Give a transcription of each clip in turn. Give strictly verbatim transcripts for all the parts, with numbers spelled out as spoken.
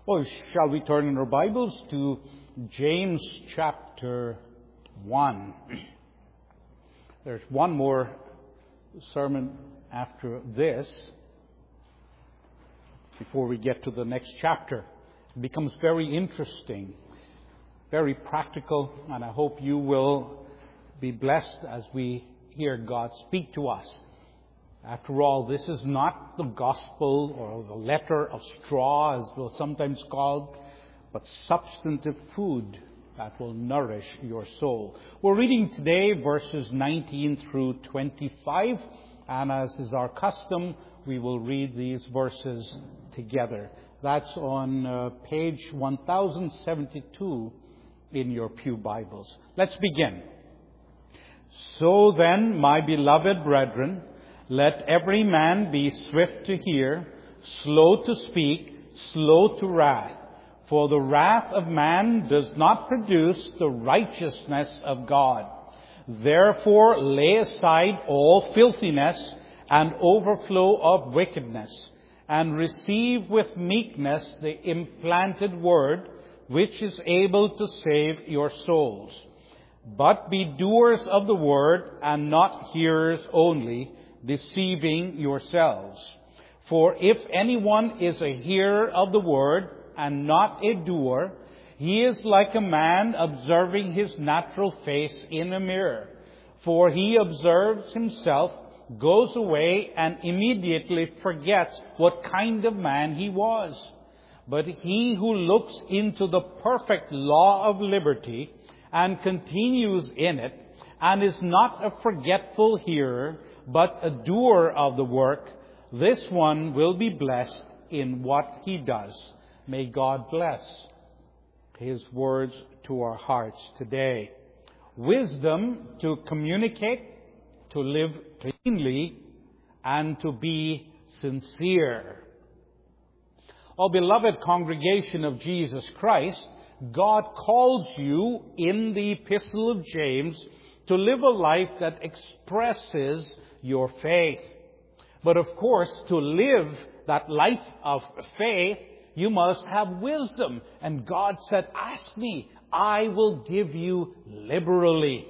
Oh, shall we turn in our Bibles to James chapter one? There's one more sermon after this before we get to the next chapter. It becomes very interesting, very practical, and I hope you will be blessed as we hear God speak to us. After all, this is not the gospel or the letter of straw, as we're sometimes called, but substantive food that will nourish your soul. We're reading today verses nineteen through twenty-five, and as is our custom, we will read these verses together. That's on uh, page one thousand seventy-two in your pew Bibles. Let's begin. So then, my beloved brethren, let every man be swift to hear, slow to speak, slow to wrath. For the wrath of man does not produce the righteousness of God. Therefore lay aside all filthiness and overflow of wickedness, and receive with meekness the implanted word, which is able to save your souls. But be doers of the word, and not hearers only, deceiving yourselves. For if anyone is a hearer of the word and not a doer, he is like a man observing his natural face in a mirror. For he observes himself, goes away, and immediately forgets what kind of man he was. But he who looks into the perfect law of liberty and continues in it, and is not a forgetful hearer, but a doer of the work, this one will be blessed in what he does. May God bless His words to our hearts today. Wisdom to communicate, to live cleanly, and to be sincere. Oh, beloved congregation of Jesus Christ, God calls you in the Epistle of James to live a life that expresses your faith. But of course, to live that life of faith, you must have wisdom. And God said, ask me, I will give you liberally.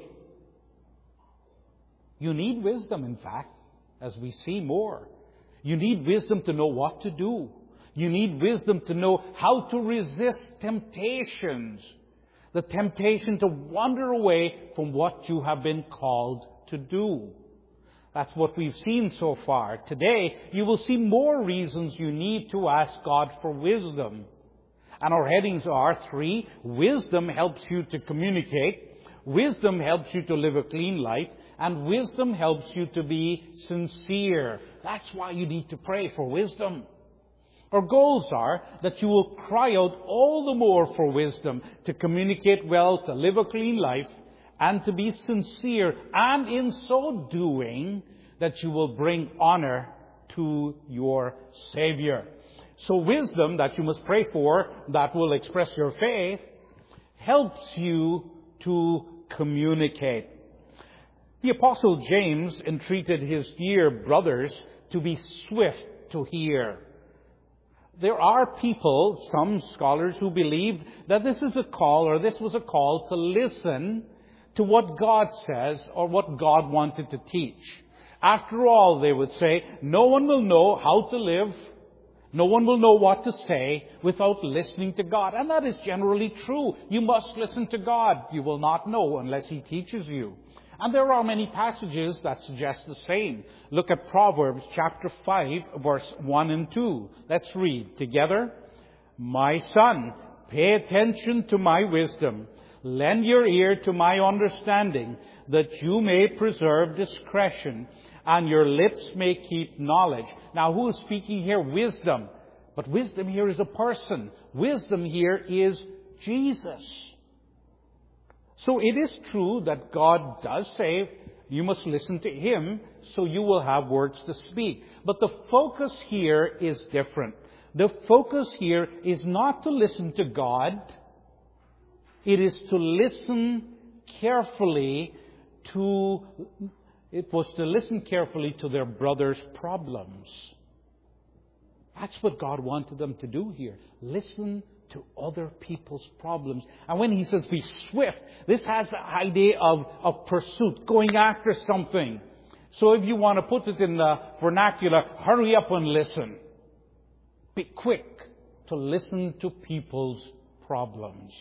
You need wisdom, in fact, as we see more. You need wisdom to know what to do. You need wisdom to know how to resist temptations. The temptation to wander away from what you have been called to do. That's what we've seen so far. Today, you will see more reasons you need to ask God for wisdom. And our headings are three. Wisdom helps you to communicate. Wisdom helps you to live a clean life. And wisdom helps you to be sincere. That's why you need to pray for wisdom. Our goals are that you will cry out all the more for wisdom to communicate well, to live a clean life, and to be sincere, and in so doing, that you will bring honor to your Savior. So wisdom that you must pray for, that will express your faith, helps you to communicate. The Apostle James entreated his dear brothers to be swift to hear. There are people, some scholars, who believe that this is a call, or this was a call to listen to what God says or what God wanted to teach. After all, they would say, no one will know how to live, no one will know what to say without listening to God. And that is generally true. You must listen to God. You will not know unless He teaches you. And there are many passages that suggest the same. Look at Proverbs chapter five, verse one and two. Let's read together. My son, pay attention to my wisdom. Lend your ear to my understanding, that you may preserve discretion, and your lips may keep knowledge. Now, who is speaking here? Wisdom. But wisdom here is a person. Wisdom here is Jesus. So it is true that God does say, you must listen to Him, so you will have words to speak. But the focus here is different. The focus here is not to listen to God. It is to listen carefully to, it was to listen carefully to their brother's problems. That's what God wanted them to do here. Listen to other people's problems. And when he says be swift, this has the idea of, of pursuit, going after something. So if you want to put it in the vernacular, hurry up and listen. Be quick to listen to people's problems.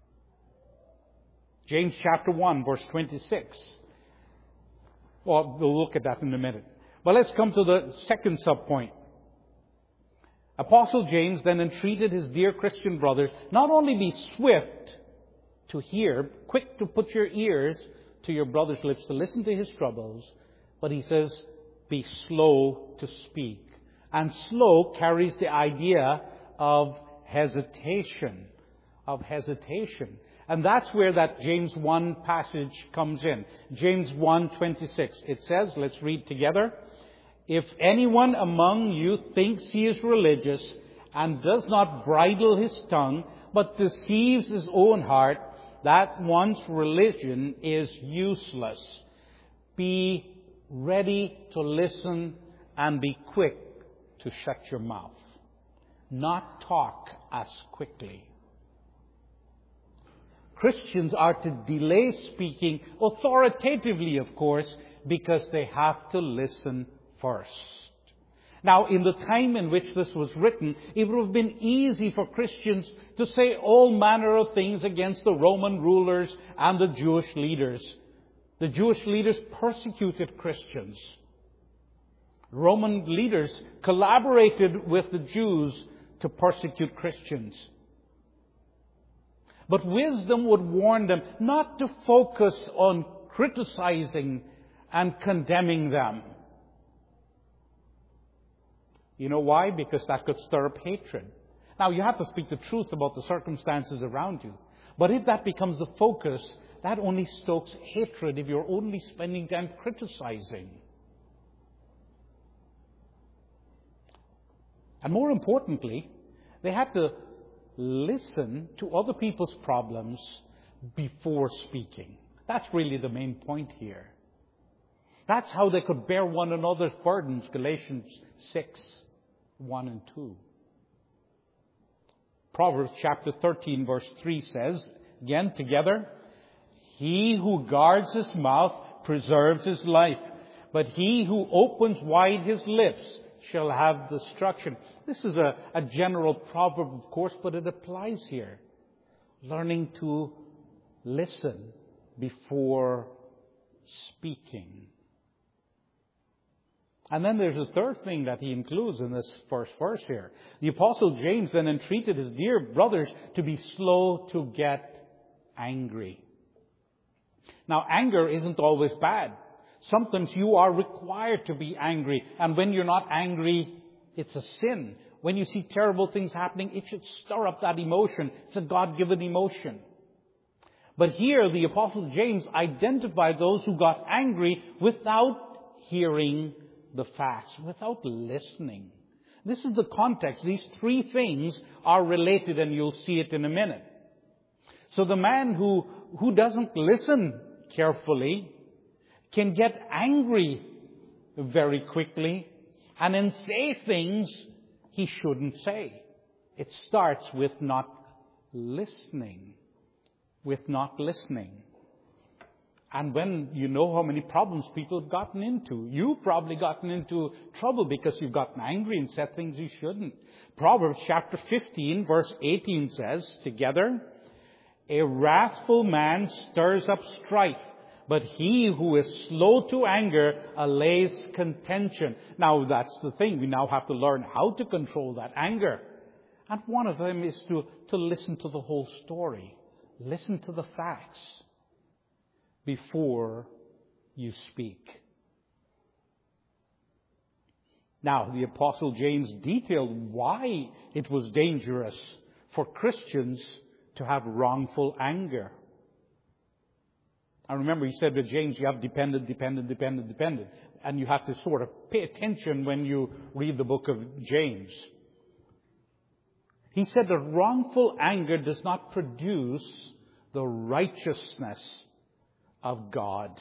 James chapter one, verse twenty-six. Well, we'll look at that in a minute. But let's come to the second subpoint. Apostle James then entreated his dear Christian brothers, not only be swift to hear, quick to put your ears to your brother's lips to listen to his troubles, but he says, be slow to speak. And slow carries the idea of hesitation, of hesitation. And that's where that James one passage comes in. James one twenty-six. It says, let's read together. If anyone among you thinks he is religious and does not bridle his tongue, but deceives his own heart, that one's religion is useless. Be ready to listen and be quick to shut your mouth. Not talk as quickly. Christians are to delay speaking authoritatively, of course, because they have to listen first. Now, in the time in which this was written, it would have been easy for Christians to say all manner of things against the Roman rulers and the Jewish leaders. The Jewish leaders persecuted Christians. Roman leaders collaborated with the Jews to persecute Christians. But wisdom would warn them not to focus on criticizing and condemning them. You know why? Because that could stir up hatred. Now, you have to speak the truth about the circumstances around you. But if that becomes the focus, that only stokes hatred if you're only spending time criticizing. And more importantly, they had to listen to other people's problems before speaking. That's really the main point here. That's how they could bear one another's burdens, Galatians six, one and two. Proverbs chapter thirteen, verse three says, again together, he who guards his mouth preserves his life, but he who opens wide his lips shall have destruction. This is a, a general proverb, of course, but it applies here. Learning to listen before speaking. And then there's a third thing that he includes in this first verse here. The Apostle James then entreated his dear brothers to be slow to get angry. Now, anger isn't always bad. Sometimes you are required to be angry. And when you're not angry, it's a sin. When you see terrible things happening, it should stir up that emotion. It's a God-given emotion. But here, the Apostle James identified those who got angry without hearing the facts, without listening. This is the context. These three things are related, and you'll see it in a minute. So the man who, who doesn't listen carefully can get angry very quickly and then say things he shouldn't say. It starts with not listening. With not listening. And when you know how many problems people have gotten into, you've probably gotten into trouble because you've gotten angry and said things you shouldn't. Proverbs chapter fifteen, verse eighteen says, together, a wrathful man stirs up strife, but he who is slow to anger allays contention. Now, that's the thing. We now have to learn how to control that anger. And one of them is to, to listen to the whole story. Listen to the facts before you speak. Now, the Apostle James detailed why it was dangerous for Christians to have wrongful anger. I remember he said to James, you have dependent, dependent, dependent, dependent. And you have to sort of pay attention when you read the book of James. He said that wrongful anger does not produce the righteousness of God.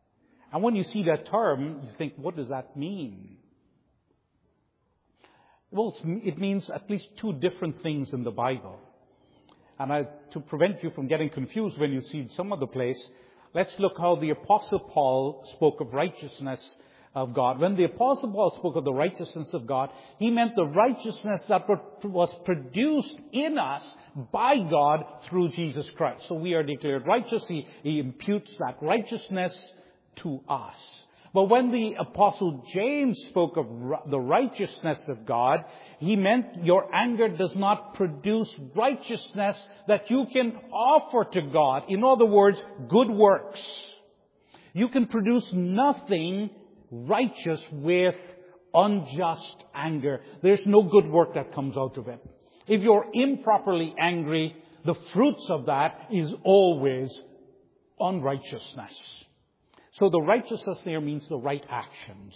And when you see that term, you think, what does that mean? Well, it means at least two different things in the Bible. And I, to prevent you from getting confused when you see some other place, let's look how the Apostle Paul spoke of righteousness of God. When the Apostle Paul spoke of the righteousness of God, he meant the righteousness that was produced in us by God through Jesus Christ. So we are declared righteous. He, he imputes that righteousness to us. But when the Apostle James spoke of the righteousness of God, he meant your anger does not produce righteousness that you can offer to God. In other words, good works. You can produce nothing righteous with unjust anger. There's no good work that comes out of it. If you're improperly angry, the fruits of that is always unrighteousness. So the righteousness there means the right actions.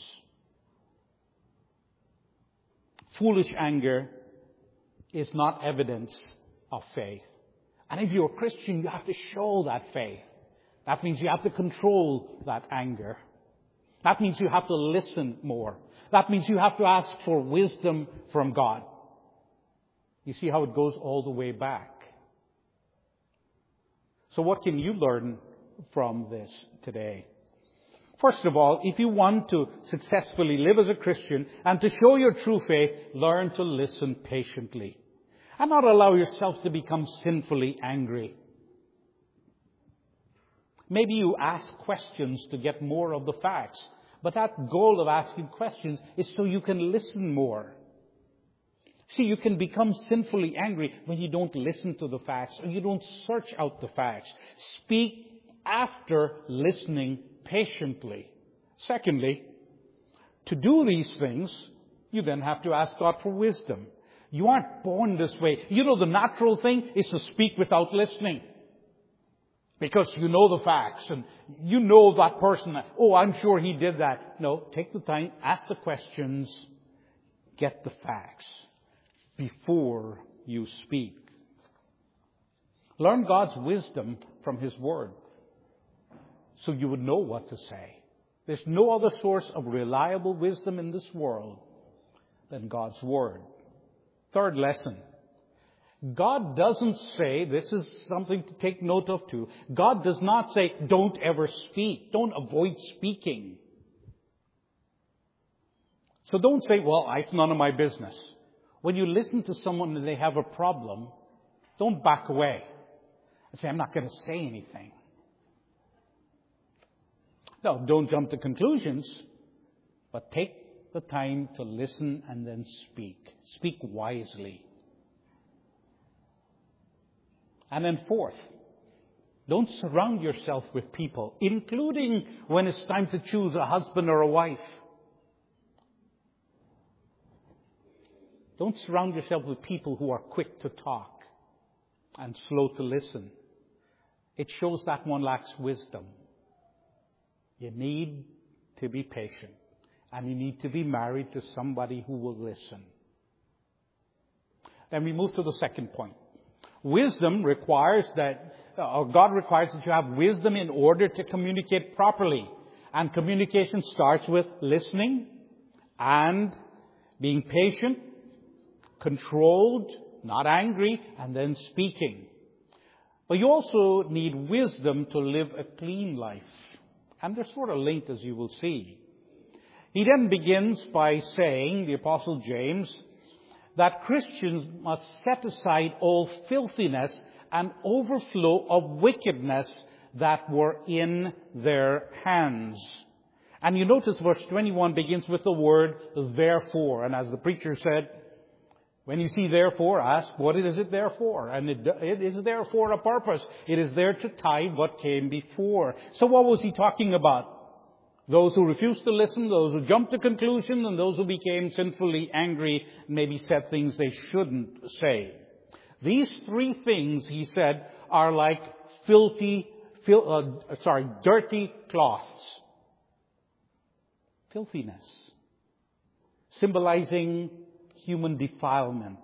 Foolish anger is not evidence of faith. And if you're a Christian, you have to show that faith. That means you have to control that anger. That means you have to listen more. That means you have to ask for wisdom from God. You see how it goes all the way back. So what can you learn from this today? First of all, if you want to successfully live as a Christian and to show your true faith, learn to listen patiently and not allow yourself to become sinfully angry. Maybe you ask questions to get more of the facts, but that goal of asking questions is so you can listen more. See, you can become sinfully angry when you don't listen to the facts or you don't search out the facts. Speak after listening patiently. Secondly, to do these things, you then have to ask God for wisdom. You aren't born this way. You know, the natural thing is to speak without listening. Because you know the facts and you know that person. Oh, I'm sure he did that. No, take the time, ask the questions, get the facts before you speak. Learn God's wisdom from His Word, so you would know what to say. There's no other source of reliable wisdom in this world than God's Word. Third lesson. God doesn't say, this is something to take note of too, God does not say, don't ever speak. Don't avoid speaking. So don't say, well, it's none of my business. When you listen to someone and they have a problem, don't back away and say, I'm not going to say anything. No, don't jump to conclusions, but take the time to listen and then speak. Speak wisely. And then fourth, don't surround yourself with people, including when it's time to choose a husband or a wife. Don't surround yourself with people who are quick to talk and slow to listen. It shows that one lacks wisdom. You need to be patient. And you need to be married to somebody who will listen. Then we move to the second point. Wisdom requires that, or God requires that you have wisdom in order to communicate properly. And communication starts with listening and being patient, controlled, not angry, and then speaking. But you also need wisdom to live a clean life. And they're sort of linked, as you will see. He then begins by saying, the Apostle James, that Christians must set aside all filthiness and overflow of wickedness that were in their hands. And you notice verse twenty-one begins with the word therefore. And as the preacher said, when you see therefore, ask, what is it there for? And it, it is there for a purpose. It is there to tie what came before. So what was he talking about? Those who refused to listen, those who jumped to conclusion, and those who became sinfully angry, maybe said things they shouldn't say. These three things, he said, are like filthy, fil, uh, sorry, dirty cloths. Filthiness. Symbolizing human defilement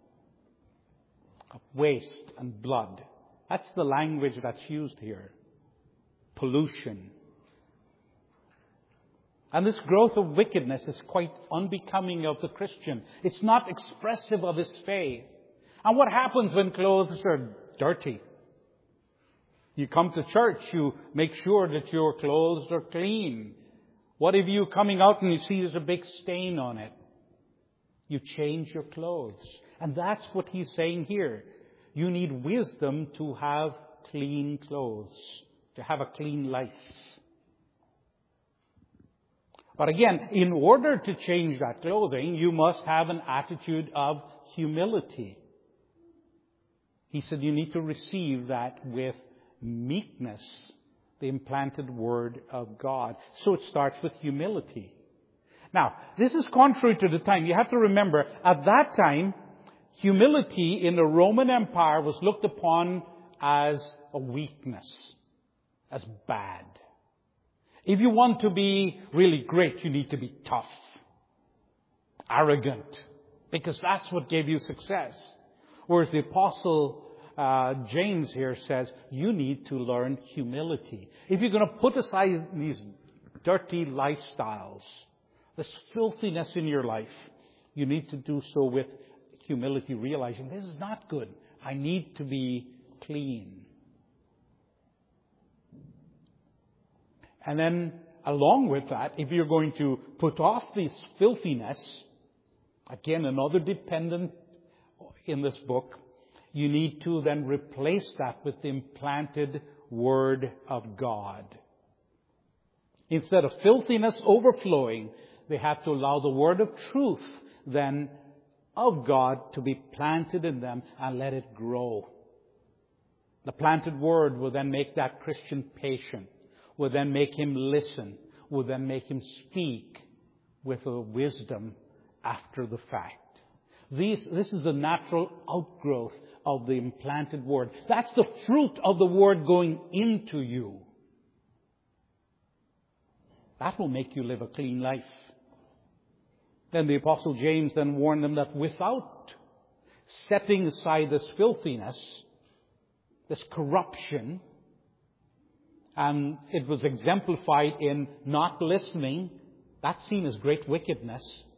of waste and blood. That's the language that's used here. Pollution. And this growth of wickedness is quite unbecoming of the Christian. It's not expressive of his faith. And what happens when clothes are dirty? You come to church, you make sure that your clothes are clean. What if you coming out and you see there's a big stain on it? You change your clothes. And that's what he's saying here. You need wisdom to have clean clothes, to have a clean life. But again, in order to change that clothing, you must have an attitude of humility. He said you need to receive that with meekness, the implanted word of God. So it starts with humility. Now, this is contrary to the time. You have to remember, at that time, humility in the Roman Empire was looked upon as a weakness, as bad. If you want to be really great, you need to be tough, arrogant, because that's what gave you success. Whereas the Apostle uh, James here says, you need to learn humility. If you're going to put aside these dirty lifestyles, this filthiness in your life, you need to do so with humility, realizing this is not good. I need to be clean. And then, along with that, if you're going to put off this filthiness, again, another dependent in this book, you need to then replace that with the implanted Word of God. Instead of filthiness overflowing, they have to allow the Word of truth, then, of God to be planted in them and let it grow. The planted Word will then make that Christian patient, will then make him listen, will then make him speak with a wisdom after the fact. These, this is the natural outgrowth of the implanted Word. That's the fruit of the Word going into you. That will make you live a clean life. Then the Apostle James then warned them that without setting aside this filthiness, this corruption, and it was exemplified in not listening, that's seen as great wickedness.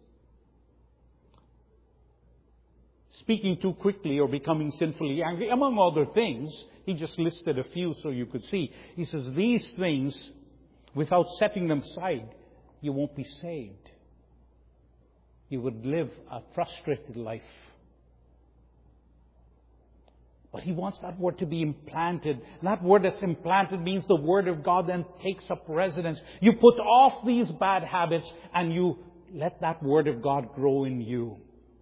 Speaking too quickly or becoming sinfully angry, among other things. He just listed a few so you could see. He says, these things, without setting them aside, you won't be saved. You would live a frustrated life. But he wants that word to be implanted. That word that's implanted means the Word of God then takes up residence. You put off these bad habits and you let that Word of God grow in you.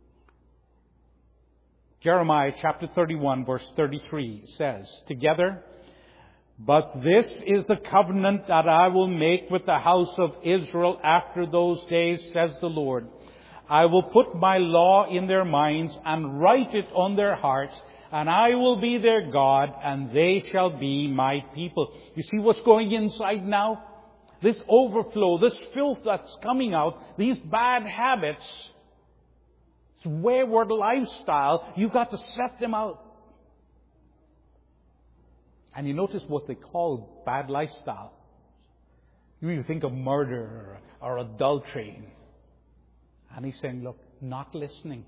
Jeremiah chapter thirty-one verse thirty-three says, together, but this is the covenant that I will make with the house of Israel after those days, says the Lord. I will put my law in their minds and write it on their hearts, and I will be their God, and they shall be my people. You see what's going inside now? This overflow, this filth that's coming out, these bad habits, this wayward lifestyle, you've got to set them out. And you notice what they call bad lifestyle. You even think of murder or adultery. And he's saying, look, not listening.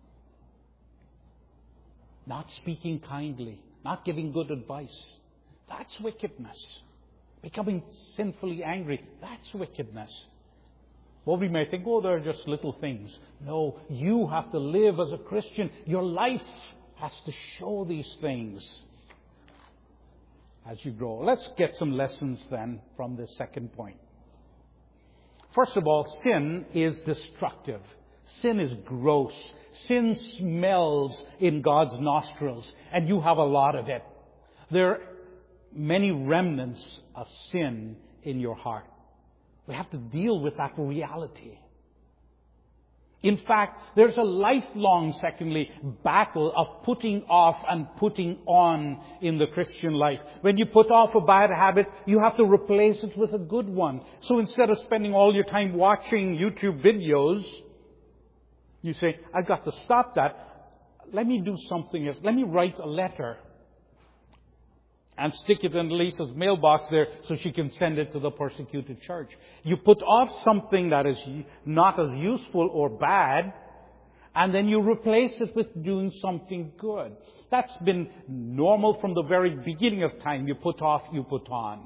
Not speaking kindly. Not giving good advice. That's wickedness. Becoming sinfully angry. That's wickedness. Well, we may think, oh, they're just little things. No, you have to live as a Christian. Your life has to show these things as you grow. Let's get some lessons then from this second point. First of all, sin is destructive. Sin is gross. Sin smells in God's nostrils, and you have a lot of it. There are many remnants of sin in your heart. We have to deal with that reality. In fact, there's a lifelong, secondly, battle of putting off and putting on in the Christian life. When you put off a bad habit, you have to replace it with a good one. So instead of spending all your time watching YouTube videos, you say, I've got to stop that. Let me do something else. Let me write a letter. and stick it in Lisa's mailbox there so she can send it to the persecuted church. You put off something that is not as useful or bad, and then you replace it with doing something good. That's been normal from the very beginning of time. You put off, you put on.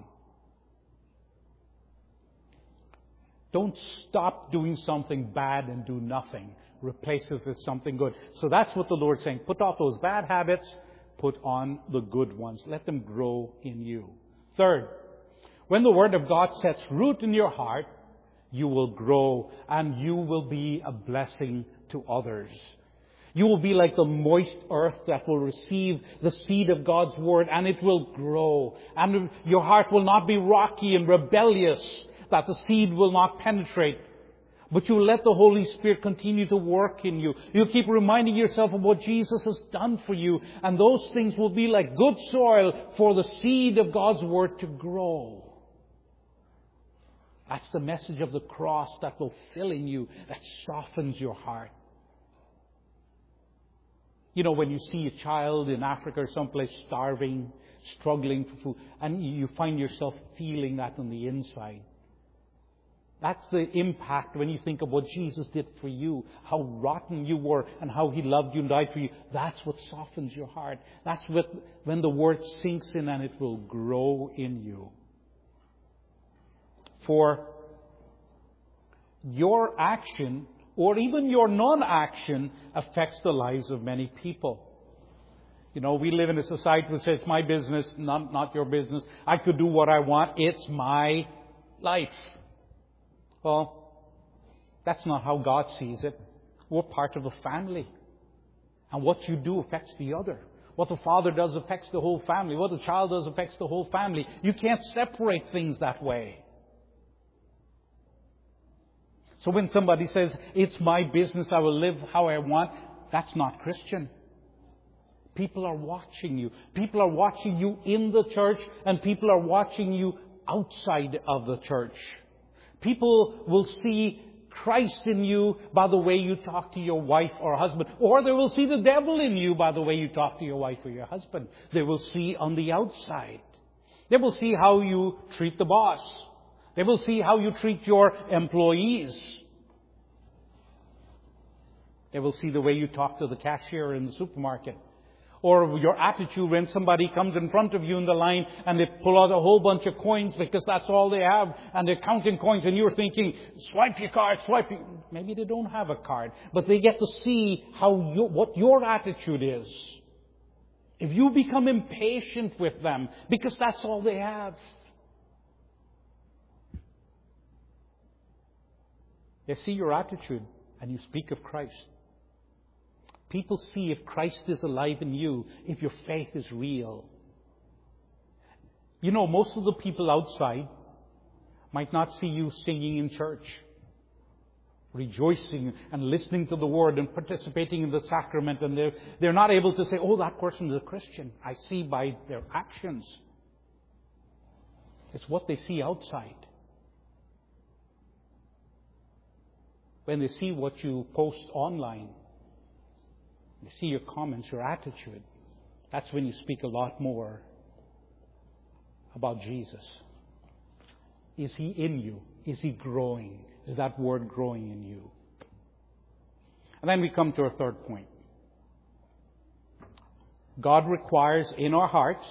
Don't stop doing something bad and do nothing. Replace it with something good. So that's what the Lord's saying. Put off those bad habits. Put on the good ones. Let them grow in you. Third, when the Word of God sets root in your heart, you will grow and you will be a blessing to others. You will be like the moist earth that will receive the seed of God's Word, and it will grow. And your heart will not be rocky and rebellious, that the seed will not penetrate. But you let the Holy Spirit continue to work in you. You keep reminding yourself of what Jesus has done for you. And those things will be like good soil for the seed of God's Word to grow. That's the message of the cross that will fill in you, that softens your heart. You know, when you see a child in Africa or someplace starving, struggling for food, and you find yourself feeling that on the inside. That's the impact when you think of what Jesus did for you, how rotten you were and how He loved you and died for you. That's what softens your heart. That's what, when the Word sinks in and it will grow in you. For your action, or even your non-action, affects the lives of many people. You know, we live in a society that says, my business, not, not your business. I could do what I want. It's my life. Well, that's not how God sees it. We're part of a family. And what you do affects the other. What the father does affects the whole family. What the child does affects the whole family. You can't separate things that way. So when somebody says, it's my business, I will live how I want, that's not Christian. People are watching you. People are watching you in the church, and people are watching you outside of the church. People will see Christ in you by the way you talk to your wife or husband. Or they will see the devil in you by the way you talk to your wife or your husband. They will see on the outside. They will see how you treat the boss. They will see how you treat your employees. They will see the way you talk to the cashier in the supermarket. Or your attitude when somebody comes in front of you in the line and they pull out a whole bunch of coins because that's all they have, and they're counting coins, and you're thinking, swipe your card, swipe your... Maybe they don't have a card, but they get to see how you, what your attitude is. If you become impatient with them because that's all they have. They see your attitude and you speak of Christ. People see if Christ is alive in you, if your faith is real. You know, most of the people outside might not see you singing in church, rejoicing and listening to the Word and participating in the sacrament, and they're, they're not able to say, oh, that person is a Christian. I see by their actions. It's what they see outside. When they see what you post online, they see your comments, your attitude, that's when you speak a lot more about Jesus. Is He in you? Is He growing? Is that Word growing in you? And then we come to our third point. God requires in our hearts,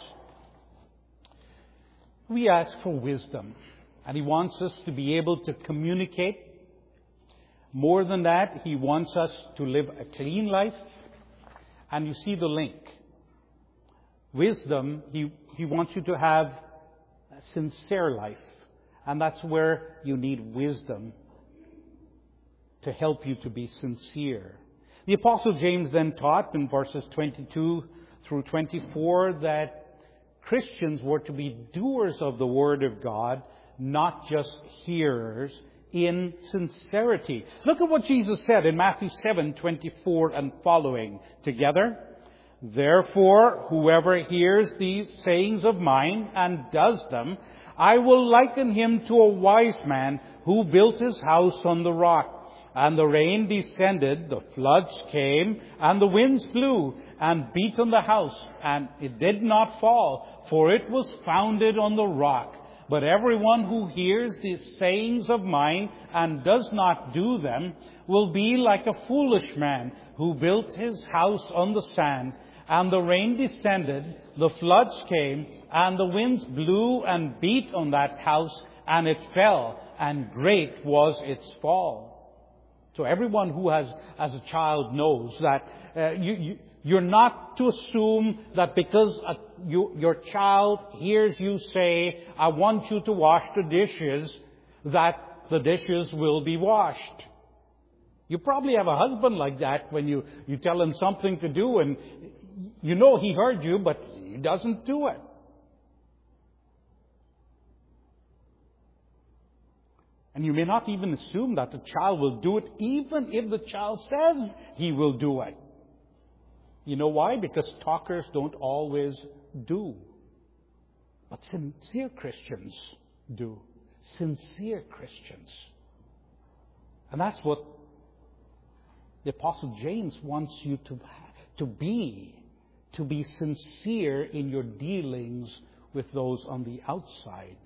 we ask for wisdom. And He wants us to be able to communicate. More than that, He wants us to live a clean life. And you see the link. Wisdom, He, he wants you to have a sincere life. And that's where you need wisdom to help you to be sincere. The Apostle James then taught in verses twenty-two through twenty-four that Christians were to be doers of the Word of God, not just hearers, in sincerity. Look at what Jesus said in Matthew seven twenty-four and following together. Therefore, whoever hears these sayings of mine and does them, I will liken him to a wise man who built his house on the rock. and the rain descended, the floods came, and the winds blew and beat on the house, and it did not fall, for it was founded on the rock. But everyone who hears these sayings of mine and does not do them will be like a foolish man who built his house on the sand. And the rain descended, the floods came, and the winds blew and beat on that house, and it fell, and great was its fall. So everyone who has, as a child, knows that uh, you, you, you're not to assume that because a, you, your child hears you say, I want you to wash the dishes, that the dishes will be washed. You probably have a husband like that when you, you tell him something to do and you know he heard you, but he doesn't do it. And you may not even assume that the child will do it, even if the child says he will do it. You know why? Because talkers don't always do. But sincere Christians do. Sincere Christians. And that's what the Apostle James wants you to, to be. To be sincere in your dealings with those on the outside.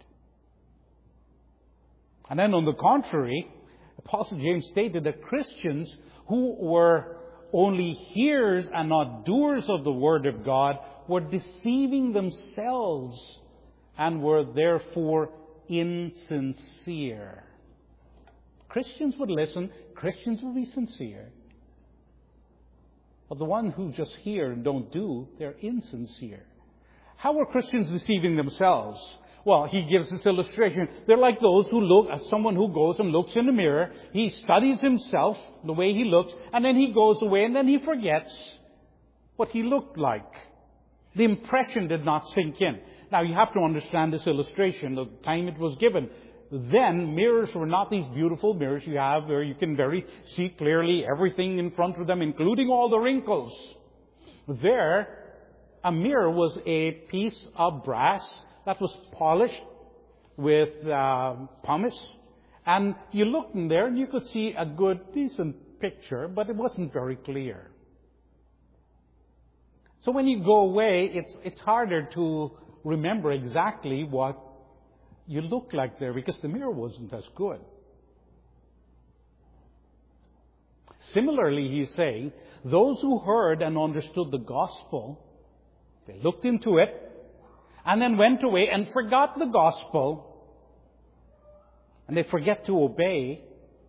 And then on the contrary, Apostle James stated that Christians who were only hearers and not doers of the Word of God were deceiving themselves and were therefore insincere. Christians would listen, Christians would be sincere. But the one who just hear and don't do, they're insincere. How are Christians deceiving themselves? Well, he gives this illustration. They're like those who look at someone who goes and looks in the mirror. He studies himself, the way he looks, and then he goes away and then he forgets what he looked like. The impression did not sink in. Now, you have to understand this illustration, the time it was given. Then, mirrors were not these beautiful mirrors you have where you can very see clearly everything in front of them, including all the wrinkles. There, a mirror was a piece of brass that was polished with uh, pumice. And you looked in there and you could see a good, decent picture, but it wasn't very clear. So when you go away, it's, it's harder to remember exactly what you look like there because the mirror wasn't as good. Similarly, he's saying, those who heard and understood the gospel, they looked into it, and then went away and forgot the gospel, and they forget to obey,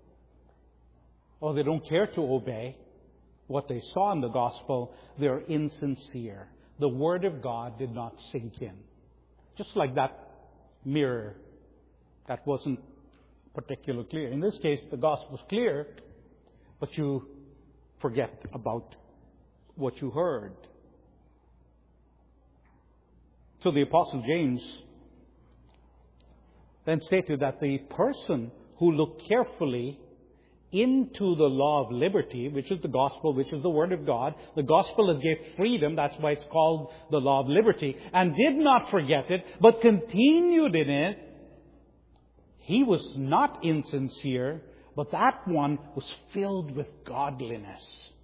or they don't care to obey what they saw in the gospel, they're insincere. The Word of God did not sink in. Just like that mirror that wasn't particularly clear. In this case, the gospel was clear, but you forget about what you heard. So the Apostle James then stated that the person who looked carefully into the law of liberty, which is the gospel, which is the Word of God, the gospel that gave freedom, that's why it's called the law of liberty, and did not forget it, but continued in it, he was not insincere, but that one was filled with godliness.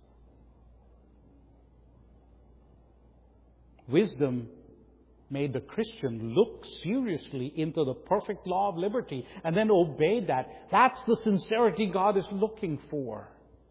Wisdom made the Christian look seriously into the perfect law of liberty and then obey that. That's the sincerity God is looking for.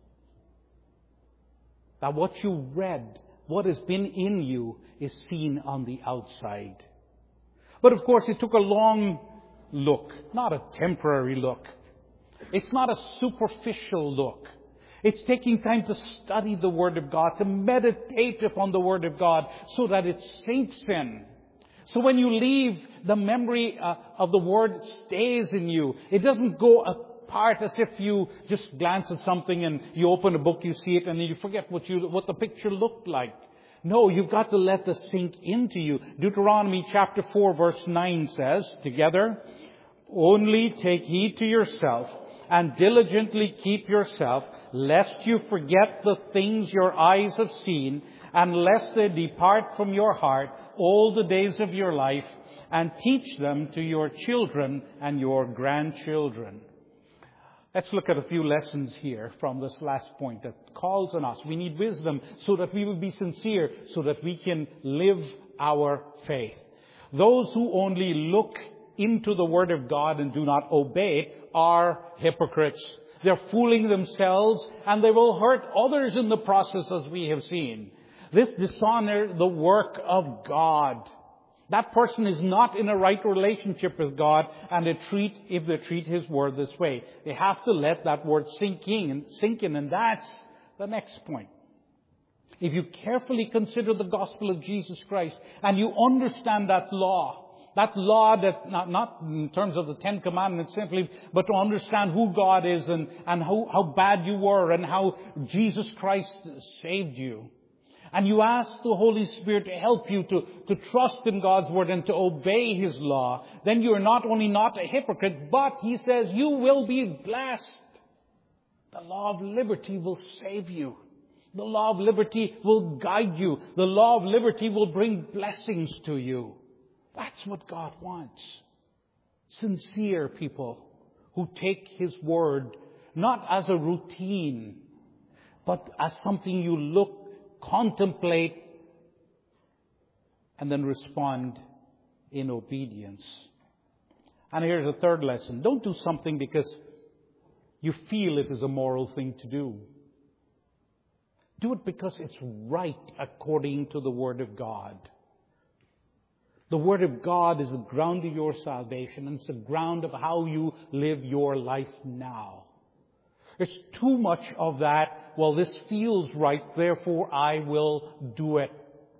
That what you read, what has been in you, is seen on the outside. But of course, it took a long look, not a temporary look. It's not a superficial look. It's taking time to study the Word of God, to meditate upon the Word of God so that it sinks in. So when you leave, the memory uh, of the Word stays in you. It doesn't go apart as if you just glance at something and you open a book, you see it, and then you forget what you what the picture looked like. No, you've got to let this sink into you. Deuteronomy chapter four verse nine says, together, only take heed to yourself and diligently keep yourself, lest you forget the things your eyes have seen, and lest they depart from your heart all the days of your life, and teach them to your children and your grandchildren. Let's look at a few lessons here from this last point that calls on us. We need wisdom so that we will be sincere, so that we can live our faith. Those who only look into the Word of God and do not obey it are hypocrites. They're fooling themselves, and they will hurt others in the process, as we have seen. This dishonors the work of God. That person is not in a right relationship with God, and they treat, if they treat His Word this way, they have to let that Word sink in, sink in, and that's the next point. If you carefully consider the gospel of Jesus Christ, and you understand that law, that law that, not, not in terms of the Ten Commandments simply, but to understand who God is and, and how, how bad you were and how Jesus Christ saved you. And you ask the Holy Spirit to help you to, to trust in God's Word and to obey His law, then you are not only not a hypocrite, but He says you will be blessed. The law of liberty will save you. The law of liberty will guide you. The law of liberty will bring blessings to you. That's what God wants. Sincere people who take His Word not as a routine, but as something you look, contemplate, and then respond in obedience. And here's a third lesson. Don't do something because you feel it is a moral thing to do. Do it because it's right according to the Word of God. The Word of God is the ground of your salvation, and it's the ground of how you live your life now. It's too much of that, well, this feels right, therefore I will do it.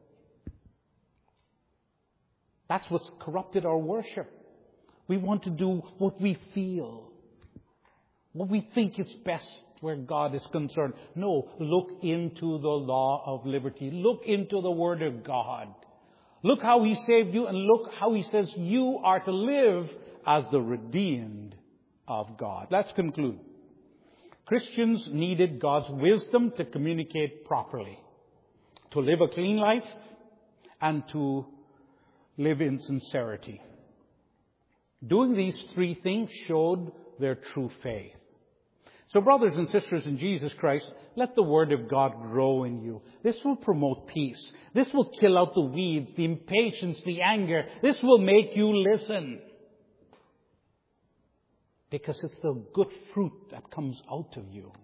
That's what's corrupted our worship. We want to do what we feel, what we think is best where God is concerned. No, look into the law of liberty. Look into the Word of God. Look how He saved you, and look how He says you are to live as the redeemed of God. Let's conclude. Christians needed God's wisdom to communicate properly, to live a clean life, and to live in sincerity. Doing these three things showed their true faith. So brothers and sisters in Jesus Christ, let the Word of God grow in you. This will promote peace. This will kill out the weeds, the impatience, the anger. This will make you listen. Because it's the good fruit that comes out of you.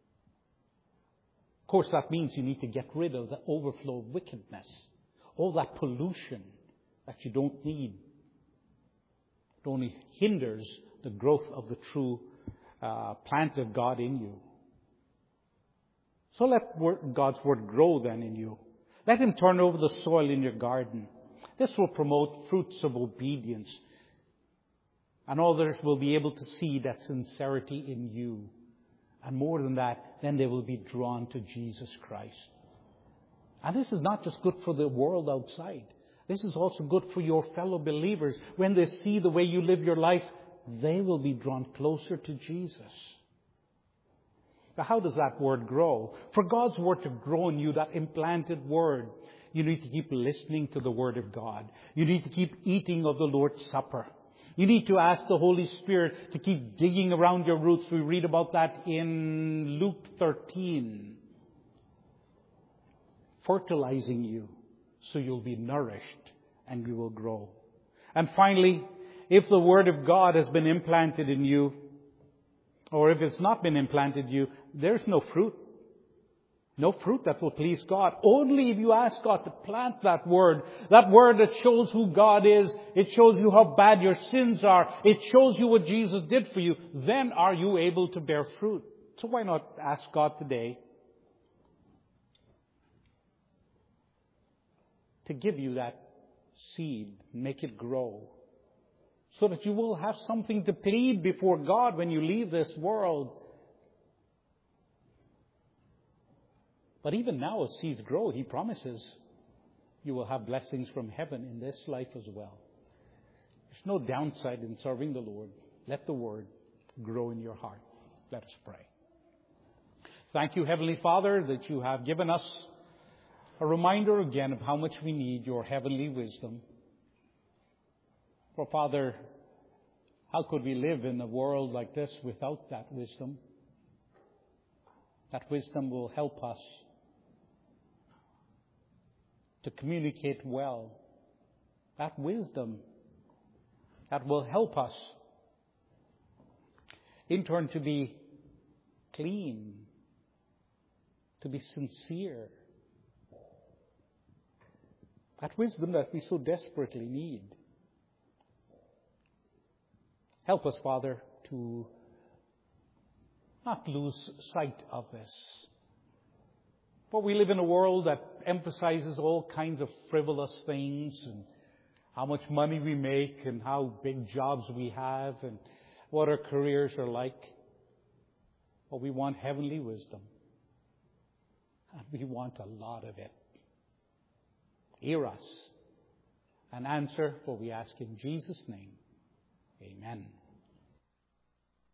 Of course, that means you need to get rid of the overflow of wickedness. All that pollution that you don't need. It only hinders the growth of the true uh, plant of God in you. So let God's Word grow then in you. Let Him turn over the soil in your garden. This will promote fruits of obedience. And others will be able to see that sincerity in you. And more than that, then they will be drawn to Jesus Christ. And this is not just good for the world outside. This is also good for your fellow believers. When they see the way you live your life, they will be drawn closer to Jesus. Now, how does that Word grow? For God's Word to grow in you, that implanted Word, you need to keep listening to the Word of God. You need to keep eating of the Lord's Supper. You need to ask the Holy Spirit to keep digging around your roots. We read about that in Luke thirteen. Fertilizing you so you'll be nourished and you will grow. And finally, if the Word of God has been implanted in you, or if it's not been implanted in you, there's no fruit. No fruit that will please God. Only if you ask God to plant that Word, that Word that shows who God is, it shows you how bad your sins are, it shows you what Jesus did for you, then are you able to bear fruit. So why not ask God today to give you that seed, make it grow, so that you will have something to plead before God when you leave this world. But even now, as seeds grow, He promises you will have blessings from heaven in this life as well. There's no downside in serving the Lord. Let the Word grow in your heart. Let us pray. Thank you, Heavenly Father, that you have given us a reminder again of how much we need your heavenly wisdom. For, Father, How could we live in a world like this without that wisdom? That wisdom will help us to communicate well. That wisdom that will help us in turn to be clean, to be sincere. That wisdom that we so desperately need. Help us, Father, to not lose sight of this. For we live in a world that emphasizes all kinds of frivolous things, and how much money we make, and how big jobs we have, and what our careers are like. But we want heavenly wisdom. And we want a lot of it. Hear us and answer what we ask in Jesus' name. Amen.